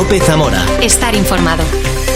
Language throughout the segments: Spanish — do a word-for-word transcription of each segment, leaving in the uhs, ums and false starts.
COPE Zamora. Estar informado.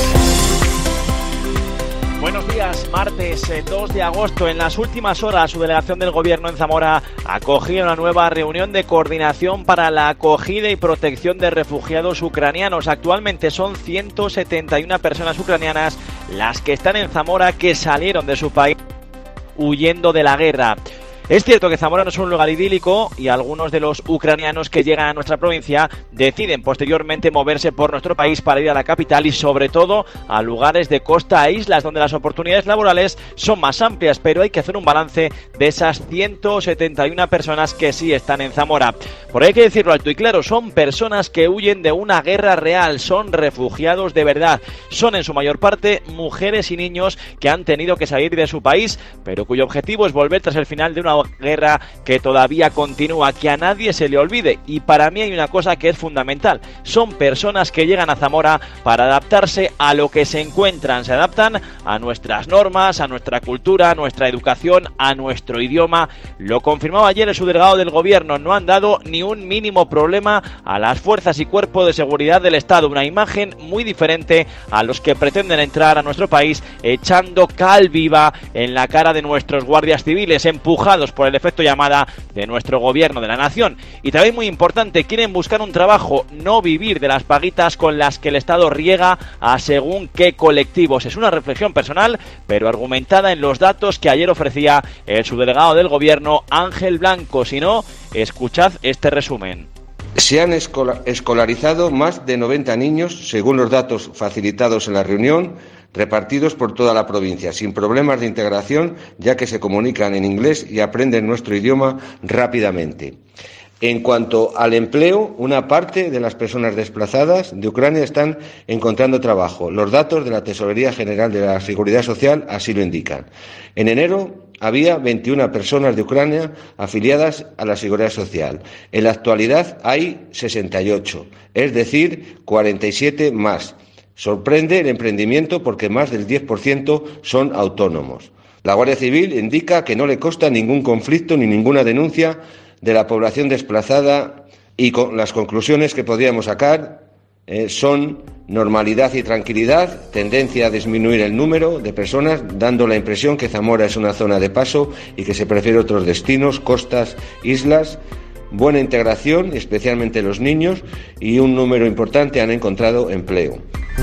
Buenos días, martes dos de agosto. En las últimas horas, su delegación del Gobierno en Zamora ha acogido una nueva reunión de coordinación para la acogida y protección de refugiados ucranianos. Actualmente son ciento setenta y una personas ucranianas las que están en Zamora, que salieron de su país huyendo de la guerra. Es cierto que Zamora no es un lugar idílico y algunos de los ucranianos que llegan a nuestra provincia deciden posteriormente moverse por nuestro país para ir a la capital y sobre todo a lugares de costa e islas donde las oportunidades laborales son más amplias, pero hay que hacer un balance de esas ciento setenta y una personas que sí están en Zamora. Por ahí hay que decirlo alto y claro, son personas que huyen de una guerra real, son refugiados de verdad, son en su mayor parte mujeres y niños que han tenido que salir de su país, pero cuyo objetivo es volver tras el final de una guerra que todavía continúa, que a nadie se le olvide. Y para mí hay una cosa que es fundamental: son personas que llegan a Zamora para adaptarse a lo que se encuentran, se adaptan a nuestras normas, a nuestra cultura, a nuestra educación, a nuestro idioma. Lo confirmaba ayer el subdelegado del Gobierno: no han dado ni un mínimo problema a las fuerzas y cuerpos de seguridad del Estado, una imagen muy diferente a los que pretenden entrar a nuestro país echando cal viva en la cara de nuestros guardias civiles, empujados por el efecto llamada de nuestro Gobierno de la Nación. Y también muy importante, quieren buscar un trabajo, no vivir de las paguitas con las que el Estado riega a según qué colectivos. Es una reflexión personal, pero argumentada en los datos que ayer ofrecía el subdelegado del Gobierno, Ángel Blanco. Si no, escuchad este resumen. Se han escolarizado más de noventa niños, según los datos facilitados en la reunión, repartidos por toda la provincia, sin problemas de integración, ya que se comunican en inglés y aprenden nuestro idioma rápidamente. En cuanto al empleo, una parte de las personas desplazadas de Ucrania están encontrando trabajo. Los datos de la Tesorería General de la Seguridad Social así lo indican. En enero había veintiuna personas de Ucrania afiliadas a la Seguridad Social. En la actualidad hay sesenta y ocho, es decir, cuarenta y siete más. Sorprende el emprendimiento porque más del diez por ciento son autónomos. La Guardia Civil indica que no le consta ningún conflicto ni ninguna denuncia de la población desplazada y con las conclusiones que podríamos sacar eh, son normalidad y tranquilidad, tendencia a disminuir el número de personas, dando la impresión que Zamora es una zona de paso y que se prefiere otros destinos, costas, islas. Buena integración, especialmente los niños, y un número importante han encontrado empleo.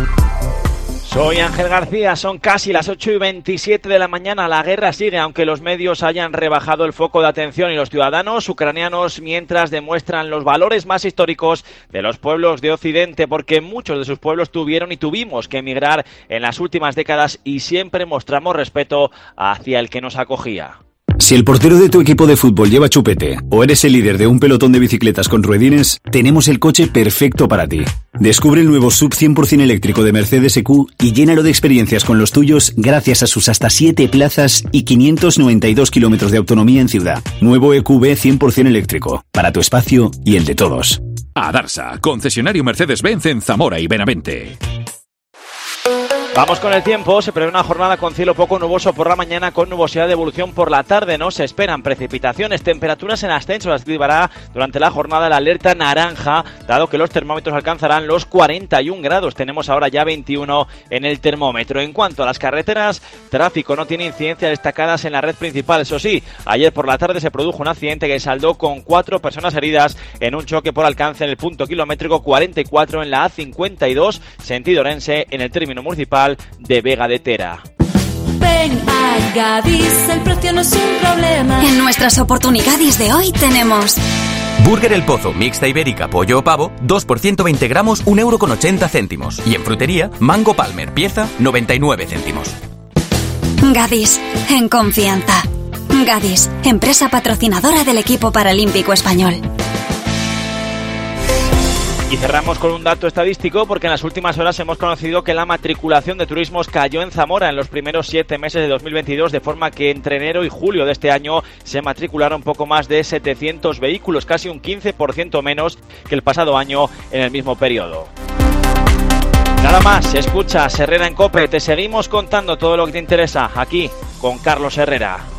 Soy Ángel García, son casi las ocho y veintisiete de la mañana. La guerra sigue, aunque los medios hayan rebajado el foco de atención y los ciudadanos ucranianos mientras demuestran los valores más históricos de los pueblos de Occidente, porque muchos de sus pueblos tuvieron y tuvimos que emigrar en las últimas décadas y siempre mostramos respeto hacia el que nos acogía. Si el portero de tu equipo de fútbol lleva chupete o eres el líder de un pelotón de bicicletas con ruedines, tenemos el coche perfecto para ti. Descubre el nuevo S U V cien por ciento eléctrico de Mercedes E Q y llénalo de experiencias con los tuyos gracias a sus hasta siete plazas y quinientos noventa y dos kilómetros de autonomía en ciudad. Nuevo E Q B cien por ciento eléctrico, para tu espacio y el de todos. Adarsa, concesionario Mercedes-Benz en Zamora y Benavente. Vamos con el tiempo. Se prevé una jornada con cielo poco nuboso por la mañana, con nubosidad de evolución por la tarde. No se esperan precipitaciones, temperaturas en ascenso. Las activará durante la jornada la alerta naranja, dado que los termómetros alcanzarán los cuarenta y un grados. Tenemos ahora ya veintiuno en el termómetro. En cuanto a las carreteras, tráfico no tiene incidencias destacadas en la red principal. Eso sí, ayer por la tarde se produjo un accidente que saldó con cuatro personas heridas en un choque por alcance en el punto kilométrico cuarenta y cuatro en la A cincuenta y dos, sentido Orense, en el término municipal de Vega de Tera. Ven a Gadis, el precio no es un problema. En nuestras oportunidades de hoy tenemos Burger El Pozo, mixta ibérica, pollo o pavo, dos por ciento veinte gramos, un euro con ochenta céntimos. Y en frutería, mango Palmer, pieza, noventa y nueve céntimos. Gadis, en confianza. Gadis, empresa patrocinadora del equipo paralímpico español. Y cerramos con un dato estadístico, porque en las últimas horas hemos conocido que la matriculación de turismos cayó en Zamora en los primeros siete meses de dos mil veintidós, de forma que entre enero y julio de este año se matricularon poco más de setecientos vehículos, casi un quince por ciento menos que el pasado año en el mismo periodo. Nada más, escucha Herrera en COPE, te seguimos contando todo lo que te interesa aquí con Carlos Herrera.